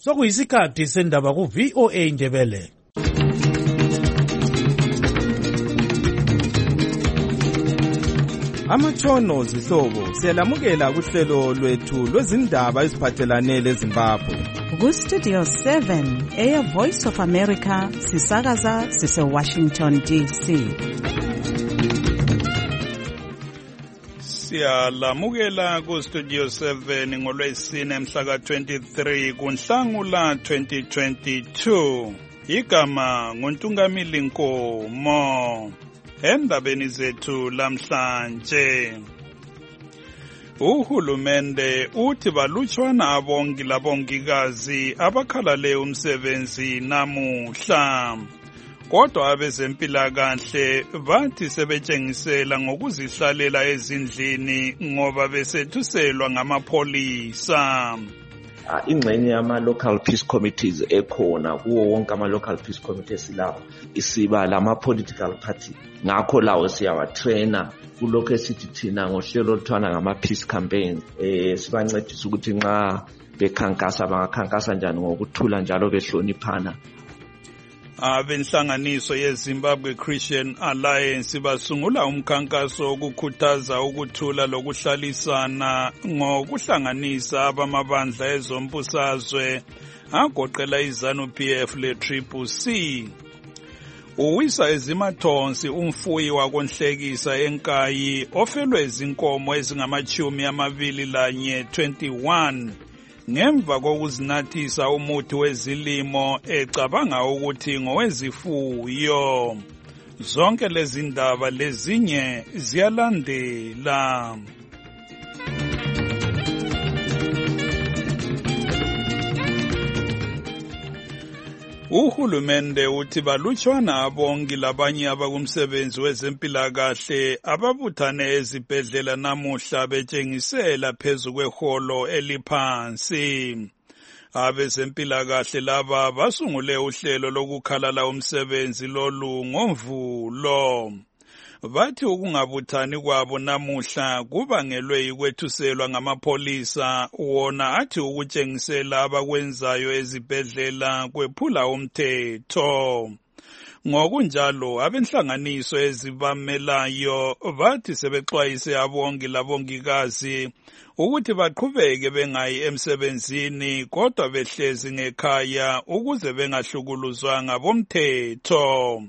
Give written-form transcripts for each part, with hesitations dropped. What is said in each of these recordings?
Sokuyisikhathi sendaba ku VOA Ndebele. Amatshono zihlobo siyalamukela kuhlelo lwethu lwezindaba eziphathelane leZimbabwe. Ku Studio 7 Air Voice of America sisakaza sise Washington DC. Siyalamukela ku Studio 7 ngolwesine mhla ka 23 kuNhlangula 2022. Igama nguNtungamili Nkomo. Endabeni zethu lamhlanje, uhulumende uthi balutshwana abongi labongikazi abakhalale umsebenzi namuhla, kodwa abezempilakahle bathi sebetshengisela ngokuzihlalela ezindlini ngoba besethuselwa ngamapholisa. Ingxenye yama-local peace committees ekhona kuwo wonke ama-local peace committees lawo isiba lama-political party, ngakho lawo siyawatraina kulokho esithi thina ngohlelo oluthwana ngama-peace campaigns. Sibancedisa ukuthi nxa bekhankasa bangakhankasa njani ngokuthula njalo behloniphana. Abenhlanganiso yeZimbabwe Christian Alliance basungula umkhankaso wokukhuthaza ukuthula lokuhlalisana ngokuhlanganisa abamabandla ezombusazwe agoqela iZANU-PF le-CCC. Uwisa ezimathonsi umfuyi wakonhlekisa eNkayi ofelwe izinkomo ezingama-21 ngemva kokuzinathisa umuthi wezilimo ecabanga ukuthi ngowezifuyo. Zonke lezi ndaba lezinye ziyalandela. Uhulumende uthi balutshwana abongi labanye abakumsebenzi wezempilakahle ababuthane ezibhedlela namuhla betshengisela phezu kweholo eliphansi. Abezempilakahle laba basungule uhlelo lokukhalala umsebenzi lolu ngoMvulo. Bathi ukungabuthani kwabo namuhla kubangelwe yikwethuselwa ngamapholisa, wona athi ukutshengisela abakwenzayo ezibhedlela kwephula umthetho. Ngokunjalo abenhlanganiso ezibamelayo bathi sebexwayise abongi labongikazi ukuthi baqhubeke bengayi emsebenzini kodwa behlezi ngekhaya ukuze bengahlukuluzwa bomthetho.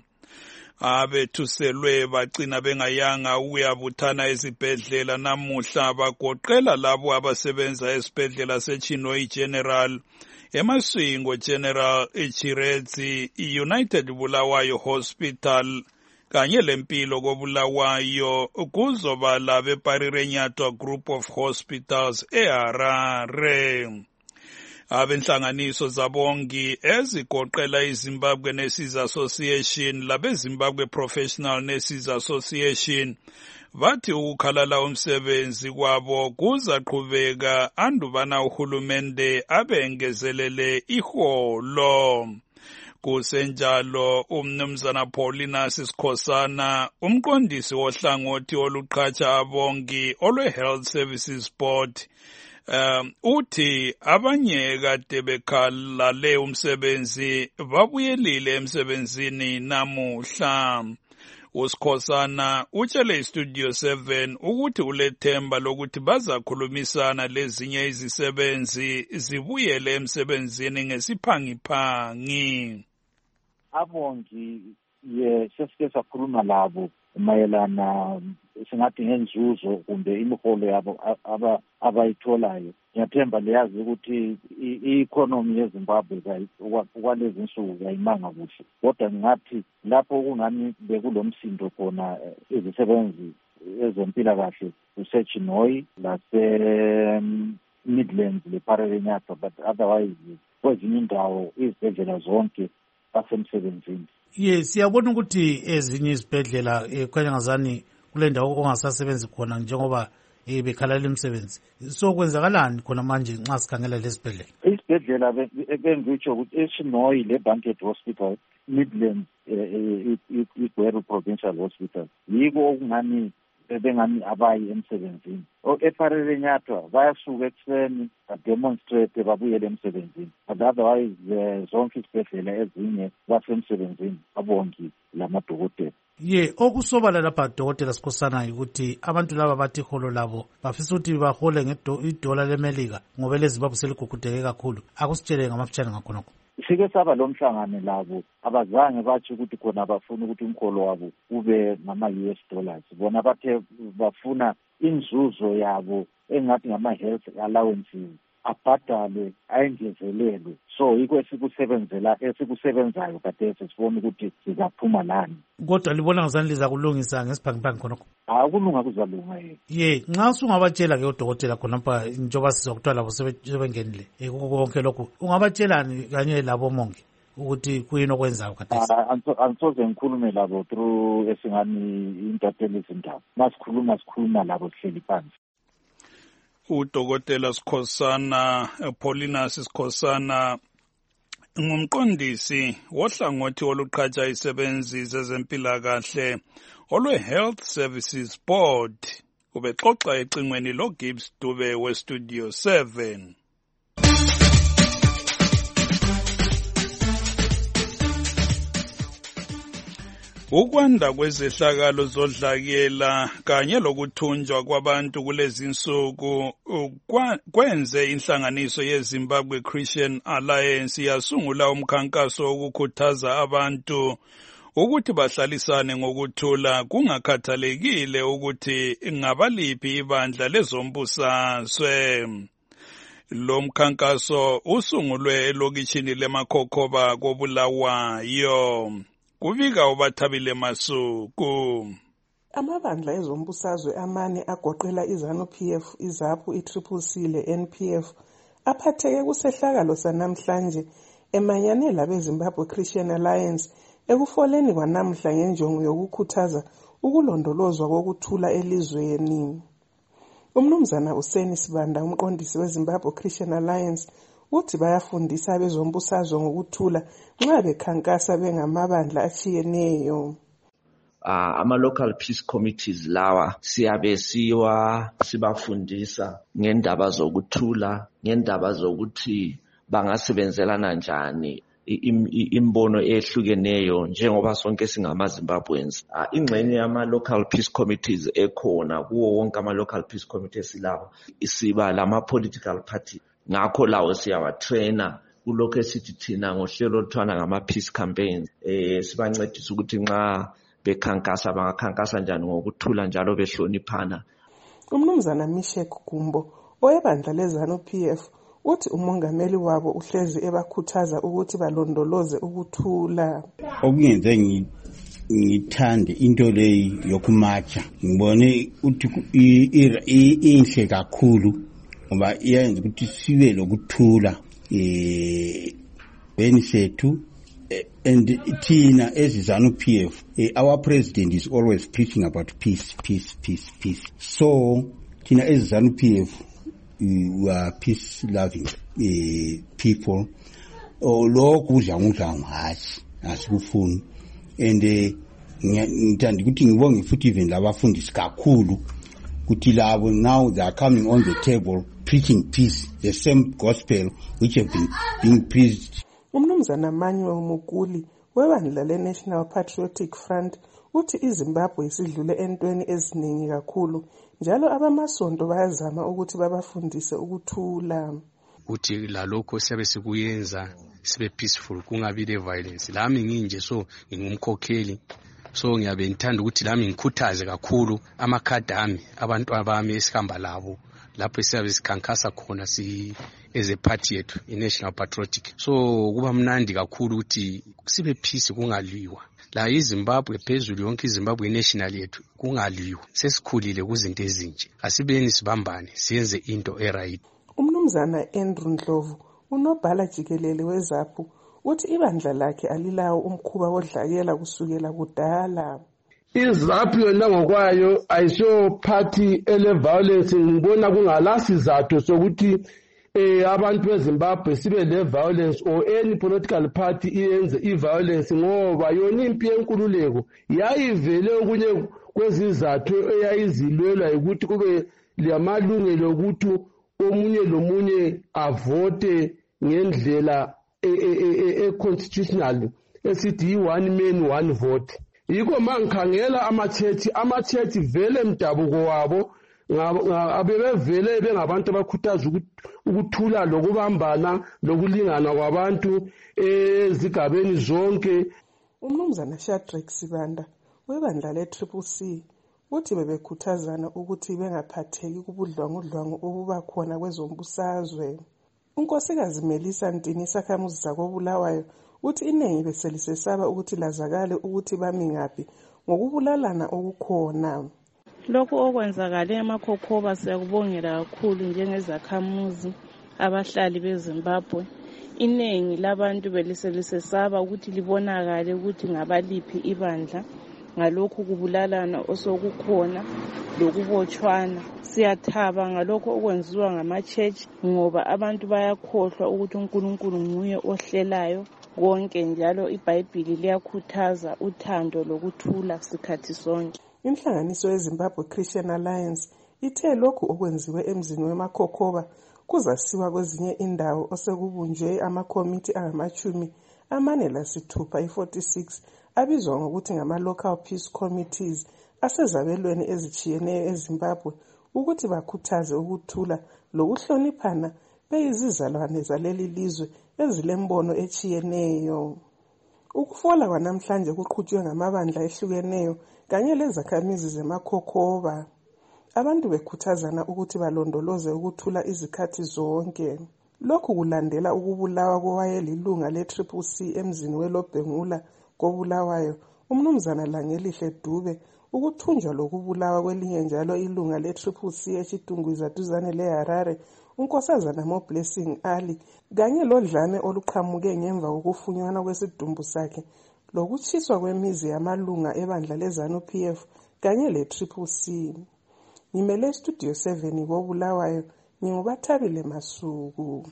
Abethuselwe bagcina bengayanga ukuyabuthana ezibhedlela namuhla bagoqela labo abasebenza esibhedlela seChinoyi General, eMasvingo General, iChiredzi, iUnited Bulawayo Hospital kanye lempilo koBulawayo kuzoba labeParirenyatwa Group of Hospitals eHarare. Abenhlanganiso zabongi ezigoqela iZimbabwe Nurses Association labeZimbabwe Professional Nurses Association bathi ukukhalala umsebenzi kwabo kuzaqhubeka andubana uhulumende abengezelele iholo. Kusenjalo umnumzana Paulinus Sikhosana, umqondisi wohlangothi oluqhatsha abongi olwe-Health Services Board, uthi abanye kade bekhalale umsebenzi babuyelile emsebenzini namuhla. uSikhosana utshele iStudio 7 ukuthi ulethemba lokuthi bazakhulumisana lezinye izisebenzi zibuyele emsebenzini ngesiphangiphangi. Abongi sesike sakhuluma labo mayelana singathi ngenzuzo kumbe imiholo yabo abayitholayo. Ngiyathemba liyazi ukuthi i-economy yeZimbabwe kwalezi insuku ayimanga kuhle, kodwa ngathi lapho kungani bekulomsindo khona izisebenzi ezempilakahle kuseChinoyi lase-Midlands leParirenyatwa, but otherwise kwezinye indawo izibhedlela zonke basemsebenzini. Siyabona ukuthi ezinye izibhedlela khanyangazani kule ndawo ongasasebenzi khona njengoba bekhalala imisebenzi. So kwenzakalani khona manje nxa sikhangela lesibhedlela? Isibhedlela bengitsho ukuthi eChinoyi leBanket Hospital, Midlands, iGweru Provincial Hospital, yiko okungani bengani abayi emsebenzini. EParele Nyathwa bayasuka ekuseni bademonstrate babuyele emsebenzini. But otherwise zonke izibhedlela ezinye basemsebenzini abongi lamadokotela. Okusobala lapha Dr. Sikhosana ukuthi abantu laba bathi iholo labo bafisa ukuthi bahole ngedola leMelika ngoba leZimbabwe seligugudeke kakhulu. Akusitshele ngamafutshane ngakhonokho. Sike saba lo mhlangano labo abazange bathi ukuthi khona bafuna ukuthi umkholo wabo ube ngama-US dollars. Bona bathe bafuna inzuzo yabo engathi ngama-health allowances abhadalwe ayengezelelwe. So yikho esikusebenzayo kade sesibona ukuthi sizaphuma lani. Kodwa libona ngazani liza kulungisa ngesiphangiphanga khonokho? Akulunga kuzalunga nxa usungabatshela ke udokotela khonapha njengoba sizwa kuthiwa labo sebengenile konke lokhu ungabatshelani kanye labo mongi ukuthi kuyini okwenzayo khathesi? Angisoze ngikhulume labo through esingani intatheli izindaba. Sikhuluma labo sihleli phansi. Udokotela Sikhosana, Paulinus Sikhosana, ngumqondisi wohlangothi oluqhatsha isebenzi zezempilakahle olwe-Health Services Board. Ubexoxa ecingweni loGibbs Dube weStudio 7. Ukwanda kwezehlakalo zodlakela kanye lokuthunjwa kwabantu kulezi insuku kwenze inhlanganiso yeZimbabwe Christian Alliance yasungula umkhankaso wokukhuthaza abantu ukuthi bahlalisane ngokuthula kungakhathalekile ukuthi ngabaliphi ibandla lezombusazwe. Lo mkhankaso usungulwe elokishini leMakhokhoba koBulawayo. Kuvika uBathabile Masuku. Amabandla ezombusazwe amane agoqela iZANU-PF, iZAPU, iCCC le-NPF aphatheke kusehlakalo sanamhlanje emanyane labeZimbabwe Christian Alliance ekufoleni kwanamhla ngenjongo yokukhuthaza ukulondolozwa kokuthula elizweni. Umnumzana Useni Sibanda, umqondisi weZimbabwe Christian Alliance, uthi bayafundisa abezombusazwe ngokuthula nxa bekhankasa bengamabandla atshiyeneyo. Ama-local peace committees lawa siyabe sibafundisa ngendaba zokuthula, ngendaba zokuthi bangasebenzelana njani, imbono ehlukeneyo njengoba sonke singama-Zimbabweans. Ingxenye yama-local peace committees ekhona kuwo wonke ama-local peace committees lawa isiba lama-political party. Ngakho lawo siyawatraina kulokho esithi thina ngohlelo oluthiwa ngama-peace campaigns. Sibancedisa ukuthi nxa bekhankasa bangakhankasa njani ngokuthula njalo behloniphana. Umnumzana Mishek Gumbo oyebandla leZANU-PF uthi umongameli wabo uhlezi ebakhuthaza ukuthi balondoloze ukuthula. Okungenze ngithande into leyi yokumatsha ngibone ukuthi inhle kakhulu ngoba iyenza ukuthi sibe lokuthula beni sethu. And thina as ZANU-PF, our president is always preaching about peace. So thina as ZANU-PF, we are peace-loving people. Lokhu kudla hathi asikufuni. And ngithanda ukuthi ngibonge futhi even labafundisi kakhulu ukuthi labo now they are coming on the table preaching peace, the same gospel which have been being preached. Umnumzana Manuel Mukuli webandla le-National Patriotic Front uthi iZimbabwe isidlule entweni eziningi kakhulu njalo abamasonto bayazama ukuthi babafundise ukuthula. Uthi lalokho siyabe sikuyenza sibe peaceful kungabi le violence. Lami nginje so ngingumkhokheli. So ngiyabe ngithanda ukuthi lami ngikhuthaze kakhulu amakhadi ami abantu abami esihamba labo lapho siyabe sikhankasa khona as a party yethu i-National Patriotic. So kuba mnandi kakhulu ukuthi sibe peace kungalwiwa. La iZimbabwe phezulu yonke iZimbabwe national yethu kungalwiwa. Sesikhulile kuzinto ezinje. Asibeni sibambane siyenze into eright. Umnumzana Andrew Ndlovu unobhala jikelele weZAPU uthi ibandla lakhe alilawo umkhuba wodlakela kusukela kudala. iZAPU yona ngokwayo ayisho party ele violence. Ngibona kungalasizathu sokuthi abantu beZimbabwe sibe le violence or any political party iyenze i-violence ngoba yona impi yenkululeko yayivele okunye kwezizathu eyayizilwelwa ukuthi kube lamalungelo ukuthi omunye lomunye avote ngendlela constitutional esithi one man one vote. Yikho mangikhangela ama-church vele mdabuko wabo abebevele bengabantu abakhuthaza ukuthula lokubambana lokulingana kwabantu ezigabeni zonke. Umnumzana Shadrack Sibanda webandla le-CCC uthi bebekhuthazana ukuthi bengaphatheki kubudlwangudlwangu obuba khona kwezombusazwe. Unkosikazi Melissa Ntini isakhamuzi zakoBulawayo uthi iningi beselisesaba ukuthi lazakale ukuthi bami ngaphi ngokubulalana okukhona. Lokhu okwenzakale eMakhokhoba siyakubongela kakhulu njengezakhamuzi abahlali beZimbabwe. Iningi labantu beliselisesaba ukuthi libonakale ukuthi ngabaliphi ibandla ngalokhu kubulalana osokukhona lokubotshwana. Siyathaba ngalokho okwenziwa ngama-church ngoba abantu bayakhohlwa ukuthi uNkulunkulu nguye ohlelayo konke, njalo iBhayibhili liyakhuthaza uthando lokuthula sikhathi sonke. Inhlanganiso yeZimbabwe Christian Alliance ithe lokhu okwenziwe emzini weMakhokhoba kuzasiwa kwezinye indawo osekubunjwe amakomiti angama-46 i-46 abizwa ngokuthi ngama-Local Peace Committees asezabelweni ezitshiyeneyo eZimbabwe ukuthi bakhuthaze ukuthula lokuhloniphana beyizizalwane zaleli lizwe ezilembono etshiyeneyo. Ukufola kwanamhlanje kuqhutshwe ngamabandla ehlukeneyo kanye lezakhamizi zeMakhokhoba. Abantu bekhuthazana ukuthi balondoloze ukuthula izikhathi zonke. Lokhu kulandela ukubulawa kowayelilunga le-CCC emzini weLobhengula koBulawayo umnumzana Langelihle Dube, ukuthunjwa lokubulawa kwelinye njalo ilunga le-CCC eChitungwiza duzane leHarare unkosazana Mo-Blessing Ali, kanye lodlame oluqhamuke ngemva kokufunyanwa kwesidumbu sakhe lokutshiswa kwemizi yamalunga ebandla leZANU-PF kanye le-CCC. Ngimele Studio 7 koBulawayo, nginguBathabile Masuku.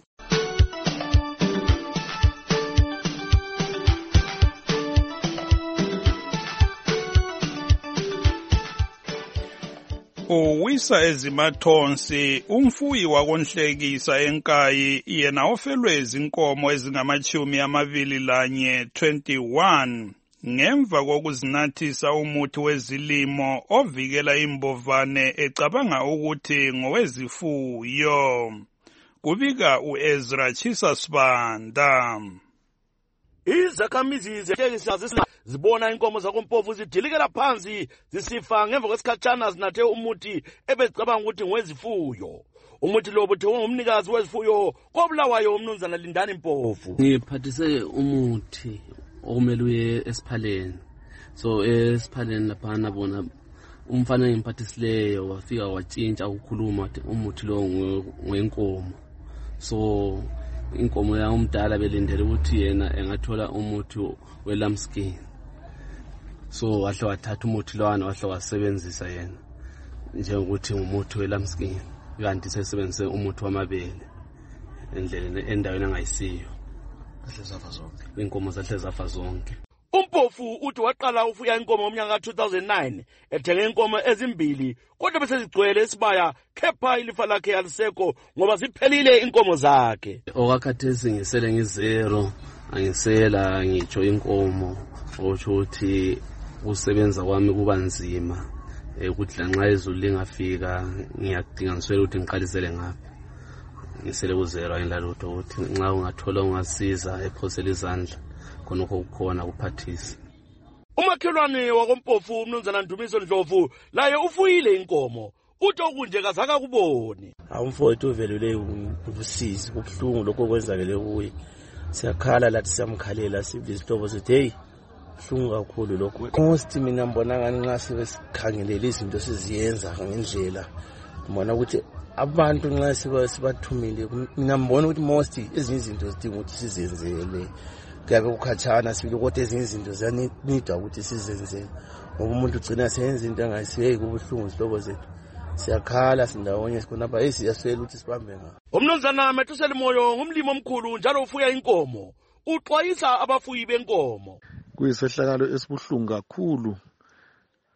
Uwisa ezimathonsi umfuyi wakonhlekisa enkayi yena ofelwe izinkomo ezingama-21 21 ngemva kokuzinathisa umuthi wezilimo ovikela imbovane ecabanga ukuthi ngowezifuyo. Kubika uEzra Chisa Sibanda. Izakhamizi zibona inkomo zakoMpofu zidilikela phansi zisifa ngemva kwesikhatshana zinathe umuthi ebecabanga ukuthi ngowezifuyo. Umuthi lo buthe ngumnikazi wezifuyo koBulawayo umnumzana Lindani Mpofu. Ngiphathise umuthi okumele uye esiphaleni. So esiphaleni lapha bona umfana engiphathisileyo wafika watshintsha ukukhuluma umuthi lo ngwenkomo. So inkomo ya umdala belindele ukuthi yena engathola umuthi welambskin. So wahle wathatha umuthi lwana wahle wasebenzisa yena njengokuthi umuthi welambskin, kanti sesebenzise umuthi wamabele endleleni endaweni angayisiyo. Kahle zafa zonke inkomo zahle zafa zonke. Umpofu uthi waqala ufuya inkomo ngomnyaka ka-2009 ethenga inkomo ezimbili kodwa bese zigcwele esibaya kepha ilifa lakhe alisekho ngoba ziphelile inkomo zakhe. Okakhathesi ngisele ngizero angisela ngitsho inkomo okusho ukuthi ukusebenza kwami kuba nzima ukuthi lanxa izulu lingafika ngiyadinga ngiswele ukuthi ngiqalisele ngaphi. Ngisele kuzero ayinlalutho ukuthi nxa ungathola ungasiza ephosela izandla khonokho kukhona kuphathisa. Umakhelwane wakoMpofu umnumzana Ndumiso Ndlovu laye ufuyile inkomo uthi okunje kazaka kubone. Umfowethu uvelele ubusizi kubuhlungu lokho kwenzakele kuye. Siyakhala lathi siyamkhalela sivizitobo sithi hey buhlungu kakhulu lokho. Most mina mbona ngani nxa sebesikhangelele izinto siziyenza ngendlela mbona ukuthi abantu nxa sibathumile mina mbona ukuthi most ezinye izinto zidinga ukuthi sizenzele. Kuyabe kukhatshana sibili kodwa ezinye izinto ziyanida ukuthi sizenzele ngoba umuntu ugcina seyenza into angayisiyeyi kubuhlungu izihlobo zethu. Siyakhala sindawonye sikhonapha hey siyaswela ukuthi sibambe ngapha. Umnumzana Methusela Moyo ngumlimi omkhulu njalo ufuya inkomo uxwayisa abafuyi benkomo. Kuyisehlakalo esibuhlungu kakhulu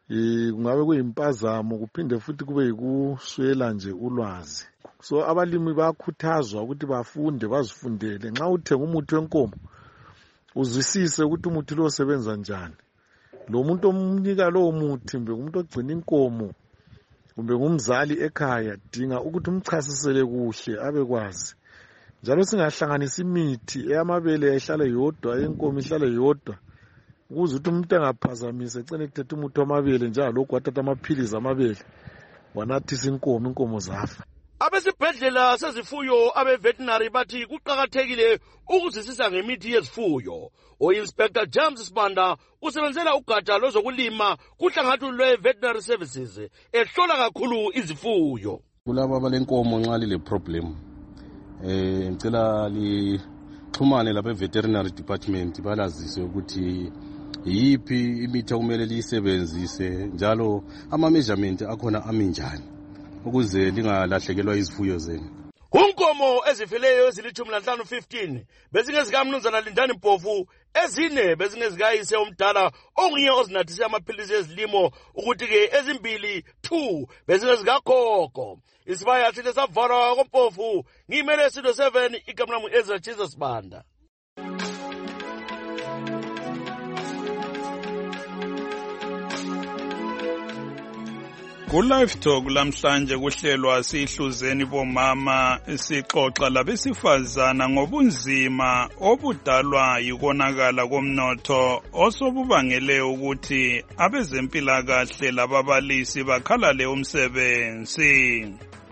kungabe kuyimpazamo kuphinde futhi kube yikuswela nje ulwazi. So abalimi bayakhuthazwa ukuthi bafunde bazifundele. Nxa uthenga umuthi wenkomo uzwisise ukuthi umuthi lo usebenza njani. Lo muntu omnika lowo muthi mbe umuntu ogcina inkomo kumbe ngumzali ekhaya dinga ukuthi umchasisele kuhle abekwazi. Njalo singahlanganisa imithi eyamabele yahlale yodwa yenkomo ihlale yodwa ukuze ukuthi umuntu angaphazamise ecene kuthethe umuthi wamabele njalo lokhu wathatha amaphilizi amabele wanathisa inkomo zafa. Abesibhedlela sezifuyo abe-veterinary bathi kuqakathekile ukuzwisisa ngemithi yezifuyo. O-Inspector James Sibanda usebenzela ugatsha lwezokulima kuhlangathu lwe-veterinary services ehlola kakhulu izifuyo. Kulabo abalenkomo nxa lile-problem ngicela lixhumane labe-veterinary department balazise ukuthi yiphi imithi okumele liyisebenzise njalo ama-measurement akhona aminjani ukuze lingalahlekelwa izifuyo zenu. Kunkomo ezifileyo ezili-15 bezingezikaMnumzana Lindani Mpofu, ezine bezingezikayise omdala onguye ozinathise amaphilisi ezilimo ukuthi-ke ezimbili 2 bezingezikagogo. Isibaya sihle savalwa koMpofu. Ngiyimele Studio 7 igama lami Ezra Jesus Banda. Ku-Live Talk lamhlanje kuhlelwa sihluzeni bomama sixoxa labesifazana ngobunzima obudalwa yikonakala komnotho osobubangele ukuthi abezempilakahle lababalisi bakhalale umsebenzi.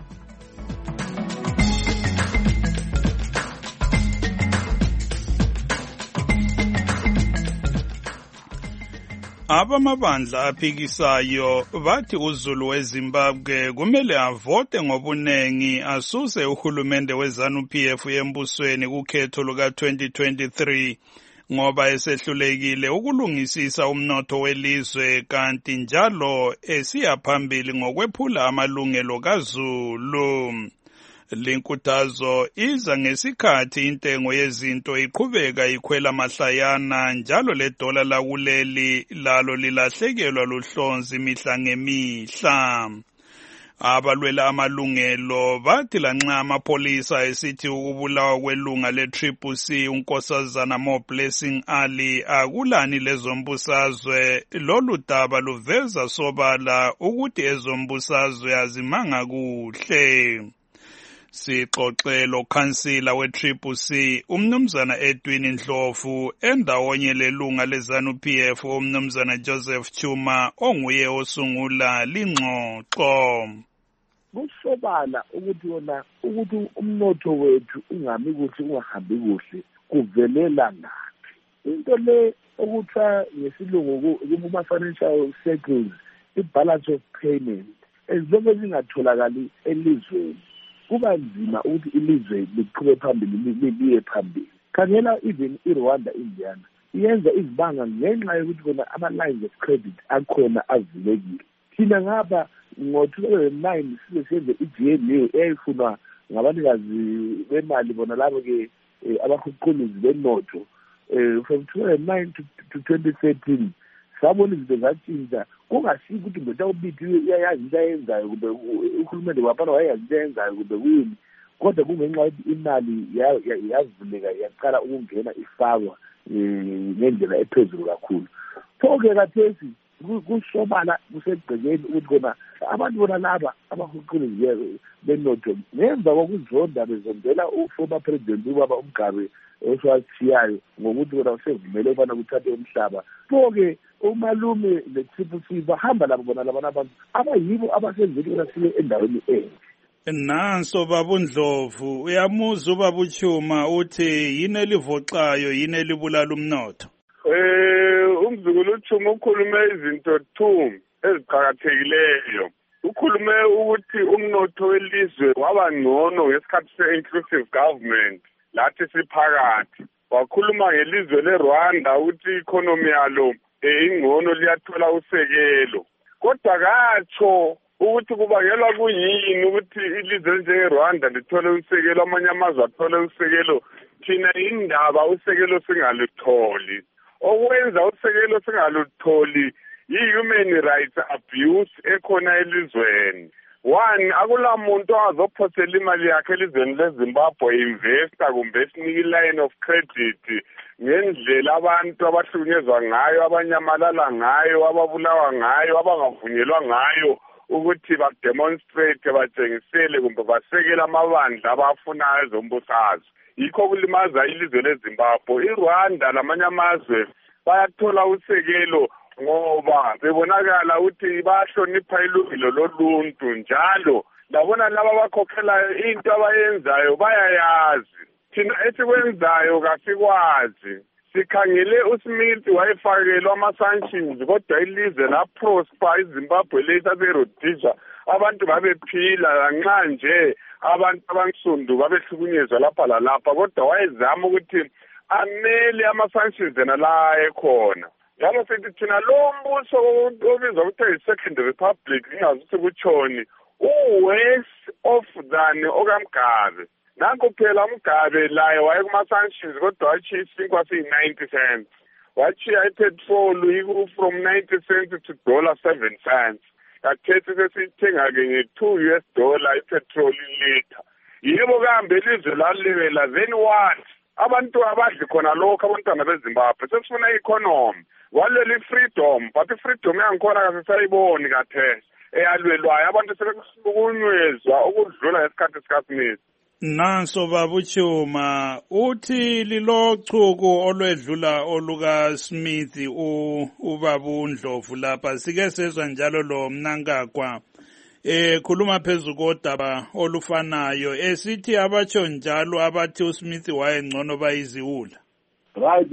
Abamabandla aphikisayo bathi uZulu weZimbabwe kumele avote ngobunengi asuse uhulumende weZANU-PF embusweni kukhetho luka-2023 ngoba esehlulekile ukulungisisa umnotho welizwe kanti njalo esiya phambili ngokwephula amalungelo kaZulu. Linkuthazo iza ngesikhathi intengo yezinto iqhubeka ikhwela mahlayana njalo ledola lakuleli lalo lilahlekelwa luhlonzi mihla ngemihla. Abalwela amalungelo bathi lanxa amapolisa esithi ukubulawa kwelunga le-CCC unkosazana Mo-Blessing Ali akulani lezombusazwe, lolu daba luveza sobala ukuthi ezombusazwe azimanga kuhle. Sixoxe lokhansila we-CCC umnumzana Edwin Ndlovu endawonye lelunga leZANU-PF umnumzana Joseph Chuma onguye osungula lingxoxo. Kusobala ukuthi umnotho wethu ungami kuhle ungahambi kuhle kuvelela ngaphi. Into le okuthiwa ngesilungu kuma-financial cycles i-balance of payment ezobe zingatholakali elizweni kuba nzima ukuthi ilizwe liqhube phambili liye phambili. Khangela even iRwanda Indiana iyenza izibanga ngenxa yokuthi kona ama-lines of credit akhona avulekile. Thina ngapha ngo-2009 sisenze i-GNU eyayifunwa ngabanikazi bemali bona labo-ke abahuquluzi benotho from 2009 to 2013 sabona izinto zatshintsha. Kungasiko ukuthi ndoda ubithi uyayazi into ayenzayo kumbe uhulumende waphana wayazi into ayenzayo kumbe kuyini, kodwa kungenxa yokuthi imali yavuleka yaqala ukungena ifakwa ngendlela ephezulu kakhulu. Pho-ke kathesi kusobala kusegcekeni ukuthi kona abantu bona laba abahuquluzi benotho ngemva kokuzonda bezondela uformer president ubaba uMgabe oswathiyayo ngokuthi kona usevumele ukubana kuthathe umhlaba. Pho-ke umalume le-CCC bahamba labo bona labana abantu abayibo abasenzile ukuna sibe endaweni enye. Nanso Baba Ndlovu, uyamuza uBaba uChuma uthi yini elivoxayo yini elibulala umnotho? Umzukulu uChuma ukhulume izinto 2 eziqhakathekileyo. Ukhulume ukuthi umnotho welizwe waba ngcono ngesikhathi se-inclusive government lathi siphakathi. Wakhuluma ngelizwe leRwanda ukuthi i-economy yalo ingcono liyathola usekelo. Kodwa katsho ukuthi kubangelwa kuyini ukuthi ilizwe njengeRwanda lithole usekelo, amanye amazwe athole usekelo, thina indaba usekelo singalutholi. Okwenza usekelo singalutholi yi-human rights abuse ekhona elizweni. One, akula muntu azophosela imali yakhe elizweni leZimbabwe investor kumbe esinike line of credit ngendlela abantu abahlukunyezwa ngayo, abanyamalala ngayo, ababulawa ngayo, abangavunyelwa ngayo ukuthi bademonstrate batshengisele kumbe basekela amabandla abafunayo ezombusazwe. Yikho kulimaza ilizwe leZimbabwe. iRwanda lamanye amazwe bayathola usekelo ngoba bebonakala ukuthi bahlonipha ilungelo loluntu, njalo labona laba abakhokhelayo into abayenzayo bayayazi. Thina esikwenzayo kasikwazi. Sikhangele uSmith wayefakelwa ama-sanctions kodwa ilizwe la-prosper, iZimbabwe lesaseRhodesia abantu babephila nxa nje abantu abansundu babehlukunyezwa lapha lalapha, kodwa wayezama ukuthi amele ama-sanctions ena la ekhona. Njalo sithi thina lo mbuso obizwa ukuthi yi-Second Republic ingazi ukuthi kutshoni worse off than okaMgabe. Nanko phela uMgabe laye waye kuma-sanctions kodwa watshiya isinkwa siyi-90 cents. Watshiya ipetrol from 90 cents to $7. Kathethi sesithenga-ke nge-$2 ipetrol liter. Yebo kambe ilizwe lalibela, then what? Abantu abadli khona lokho abantwana beZimbabwe sesifuna i-economy. Walwela i-freedom, but i-freedom yangikhona kasisayiboni kathesi. Eyalwelwayo abantu sebekuhlukunyezwa ukudlula ngesikhathi sikaSmith. Nanso babuchuma uthi lilochuku olwedlula oluka Smith ubabu Ndlovu lapha sike sezwa njalo lo Mnangagwa khuluma phezulu kodaba olufanayo esithi abatsho njalo abathi uSmith wayengcono bayiziwula. Right,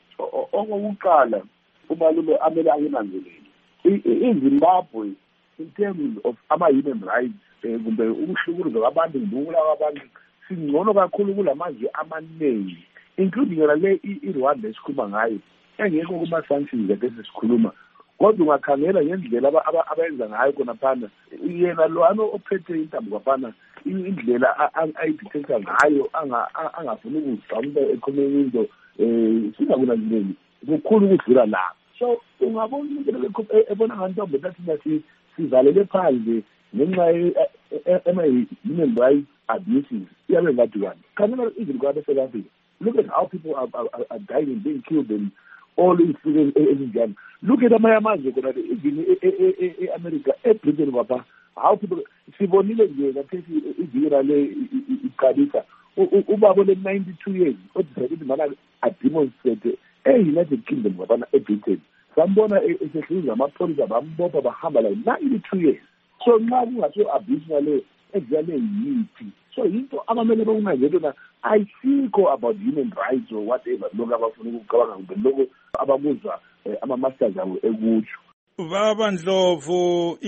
okokuqala umalume amele anginanzelele iZimbabwe in terms of ama-human rights kumbe ukuhlukunyezwa kwabantu ngokubulawa kwabantu singcono kakhulu kulamazwe amaningi, including yona le iRwanda esikhuluma ngayo engekho kuma-sanctions ake sesikhuluma. Kodwa ungakhangela ngendlela abayenza ngayo khona phana, yena lwana ophethe intambo kwaphana indlela ayidictator ngayo angafuni ukuzigqamuka ekhomeni into singakunanzeleli kukhulu ukudlula lapho. So ungabona into ebona ngantombi tathi sivalele phandle ngenxa ama-human rights abuses. Iyabe ngathi wani khangela even kwabe South Africa, look at how people are dying and being killed and all these things. Look at amazwe khona even e-America, eBritain kwapha, how people sibonile nje kathethi ivira le iqalisa ubaba le-92 years odicide ukuthi mana ademonstrate e-United Kingdom kwapha eBritain. Sambona esehluza amapholisa bambopha bahamba like 92 years. So nxa kungaso abuse ngale exale yithi. So into abamele bakunanzele na ayikho about human rights or whatever lokho abafuna ukucabanga kumbe lokho abakuzwa ama-masters abo ekutsho. Baba Ndlovu,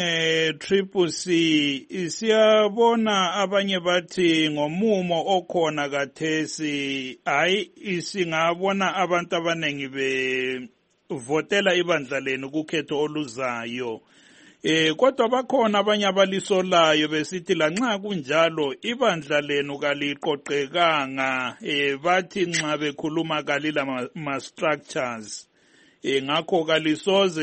njenge-CCC siyabona abanye bathi ngomumo okhona kathesi hayi singabona abantu abanengi bevotela ibandla lenu kukhetho oluzayo. Kodwa bakhona abanye abalisolayo besithi lanxa kunjalo ibandla lenu kaliqoqekanga, bathi nxa bekhuluma kalila ma-structures. Ngakho kalisoze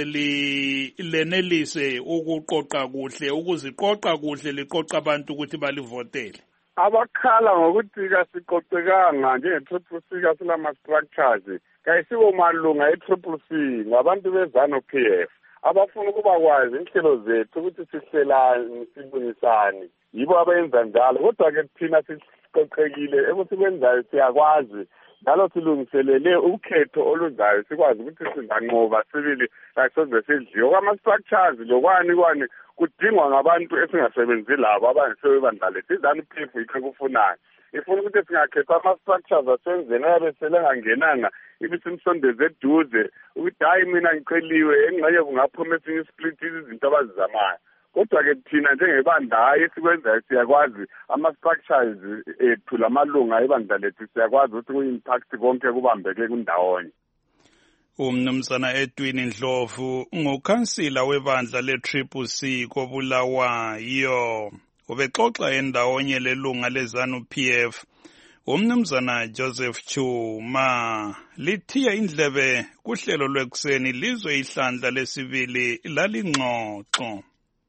lenelise ukuqoqa kuhle, ukuziqoqa kuhle liqoqa abantu ukuthi balivotele. Abakhala ngokuthi kasiqoqekanga njenge-CCC kasilama-structures kayisibo malunga e-CCC ngabantu beZANU-PF abafuna ukuba kwazi inhlelo zethu ukuthi sihlelani sibunisani, yibo abayenza njalo. Kodwa-ke thina siqoqekile ebusikwenzayo siyakwazi njalo silungiselele ukhetho oluzayo sikwazi ukuthi singanqoba sibili kasoze sidliwe. Kwama-structures lokwani kudingwa ngabantu esingasebenzi labo abangesebebandla lethu. iZANU-PF yikho kufunayo ifuna ukuthi singakhetha ama-structures asenzeni ayabe selengangenanga ibisimsondeze eduze ukuthi hayi mina ngiceliwe engxenye kungaphuma esinye isplit izinto abazizamayo. Kodwa-ke thina njengebandla hayi esikwenzayo siyakwazi ama-structures ethu lamalunga ebandla lethu siyakwazi ukuthi ku-impact konke kubambeke kundawonye. Umnumzana Edwin Ndlovu ngukhansila webandla le-CCC koBulawayo ubexoxa endawonye lelunga leZANU-PF umnumzana Joseph Chuma. Lithiya indlebe kuhlelo lwekuseni lizwe ihlandla lesibili lalingxoxo.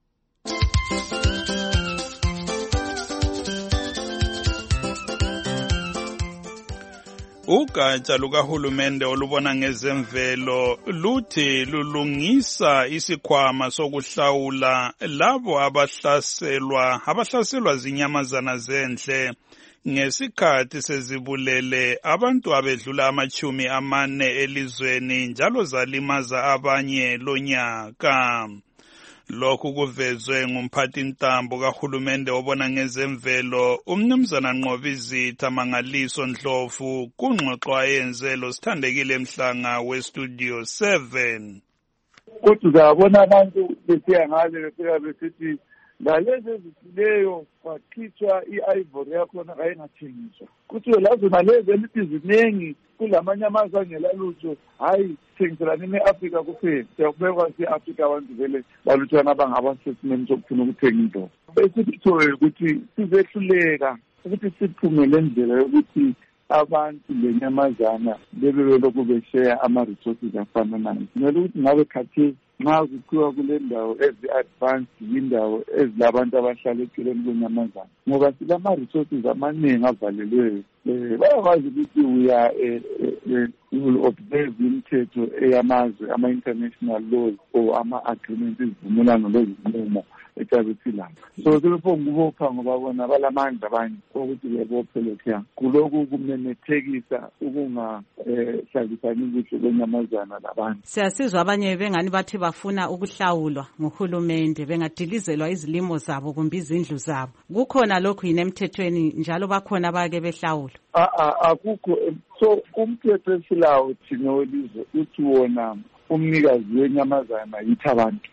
Ugatsha lukahulumende olubona ngezemvelo luthi lulungisa isikhwama sokuhlawula labo abahlaselwa zinyamazana zendle ngesikhathi sezibulele abantu abedlula 40 elizweni njalo zalimaza abanye lonyaka. Lokhu kuvezwe ngumphathintambo kahulumende obona ngezemvelo umnumzana Nqobizitha Mangaliso Ndlovu kungxoxo ayenze lo Sithandekile Mhlanga weStudio 7. Kodwa uzabona abantu besiya ngale befika besithi ngalezi ezithileyo kwakhitshwa i-ivory yakhona ayingathengiswa. Kuthiwe lazona lezi elithi zinengi kulamanyamazana angelalutho, hayi thengiselani ne-Afrika kuphela. Siyakubekwa si-Afrika abantu vele baluthwana abangabasesimeni sokufuna ukuthenga into. Besithiwe ukuthi sizehluleka ukuthi siphume le ndlela yokuthi abantu lenyamazana bebe belokhu besheya ama-resources afananayo. Kumele ukuthi ngabe khathesi nxa kuthiwa kule ndawo ezi-advanced yindawo ezilabantu abahlala eceleni kwenyamazana, ngoba silama-resources amaningi avalelweyo. Bayakwazi ukuthi we will observe imithetho eyamazwe, ama-international laws or ama-agreements, izivumelano lezinqumo ecabethilanga. So sebefuna ukubopha ngoba bona balamandla abanye ukuthi bebophe lokhuya. Kulokhu kumemethekisa ukungahlalisani kuhle kwenyamazana labantu. Siyasizwa abanye bengani bathi bafuna ukuhlawulwa nguhulumende, bengadilizelwa izilimo zabo kumbe izindlu zabo. Kukhona lokhu yini emthethweni njalo bakhona bake behlawulwa? Akukho. So umthetho esilawo thina welizwe uthi wona umnikazi wenyamazana yithi abantu.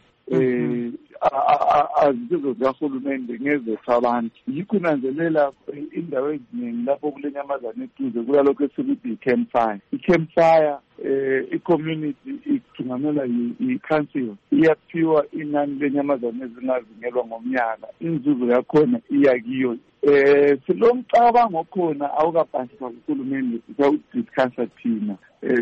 Azizo zikahulumende ngezethu abantu. Yikho nanzelela indawo eziningi lapho kulenyamazana eduze kuyalokho esikuthi i-campfire. I-campfire i-community ithungamela i-council iyaphiwa inani lenyamazana ezingazingelwa ngomnyaka. Inzuzo yakhona iya kiyo. Silomcabango khona awukapasiswa kuhulumende sisawudiscussa thina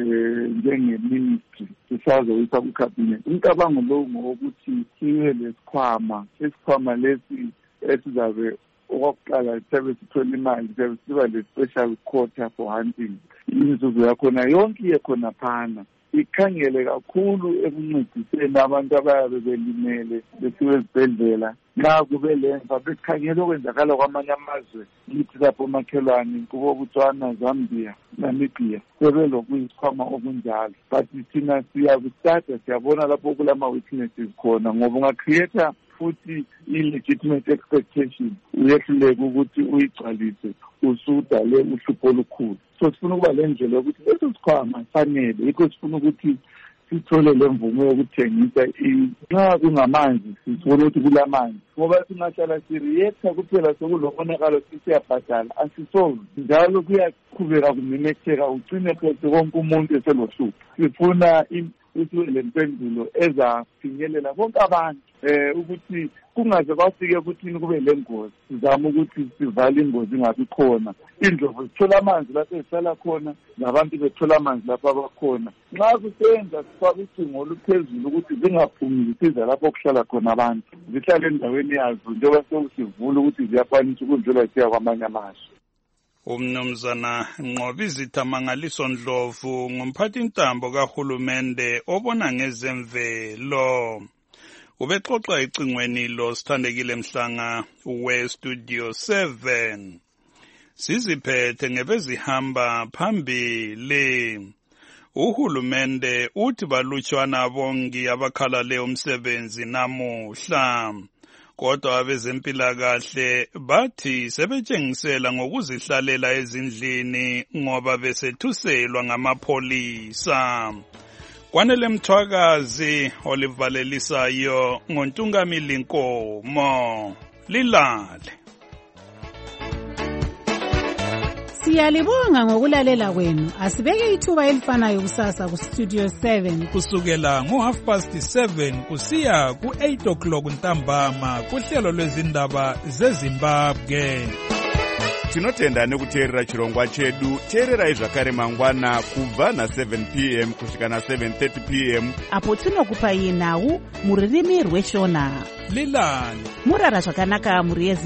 njenge-ministry sisazoyisa ku-cabinet. Umcabango lowo ngowokuthi sibe lesikhwama lesi esizabe okokuqala sibe sithola imali, sibe siba le-special quota for hunting. Inzuzo yakhona yonke iyekhona phana. Ikhangele kakhulu ekuncediseni abantu abayabe belimele besiwe ezibhedlela. Nxa kube lemva bekhangela okwenzakala kwamanye amazwe lithi lapho makhelwane kubo Botswana, Zambia, Namibia sebelokuyisikhwama okunjalo. But thina siyakustarta siyabona lapho kulama-weaknesses khona ngoba ungacreate futhi i-legitimate expectation uyehluleka ukuthi uyigcwalise usudale uhlupho olukhulu. So sifuna ukuba le ndlela yokuthi leso sikhwama fanele yikho sifuna ukuthi sithole le mvumo yokuthengisa nxa kungamanzi sifuna ukuthi kulamanzi ngoba singahlala siriyetha kuphela sokulobonakalo sisiyabhadala asisolve njalo kuyaqhubeka kumemetheka ugcine phose konke umuntu eselohlupho. Sifuna ukuthi le mpendulo ezafinyelela bonke abantu ukuthi kungaze kwafike ukuthi kube le ngozi. Sizama ukuthi sivale ingozi ingabi khona. Indlovu zithola amanzi lapho ezihlala khona nabantu bethola amanzi lapho abakhona. Nxa kusenza sifake ucingo oluphezulu ukuthi zingaphumi zisiza lapho kuhlala khona abantu, zihlale endaweni yazo njengoba sekusivula ukuthi ziyakwanisa ukudlula siya kwamanye amazwe. Umnumzana Nqobizitha Mangaliso Ndlovu ngumphathintambo kahulumende obona ngezemvelo. Ubexoxa ecingweni lo Sithandekile Mhlanga weStudio 7. Siziphethe ngebezihamba phambili. Uhulumende uthi balutshwana bongi abakhalale umsebenzi namuhla. Kodwa abezempilakahle bathi sebetshengisela ngokuzihlalela ezindlini ngoba besethuselwa ngamapholisa. Kwanele Mthwakazi olivalelisayo ngoNtungamili Nkomo. Lilale. Siyalibonga ngokulalela kwenu. Asibeke ithuba elifanayo kusasa ku Studio 7 kusukela ngo7:30 kusiya ku8 o'clock ntambama kuhlelo lwezindaba zeZimbabwe. tinotenda nekuteerera chirongwa chedu. Teererai zvakare mangwana kubva na7 p.m. kusvika na7:30 p.m. apo tinokupai nhau mururimi rweshona. Lilani murara zvakanaka muri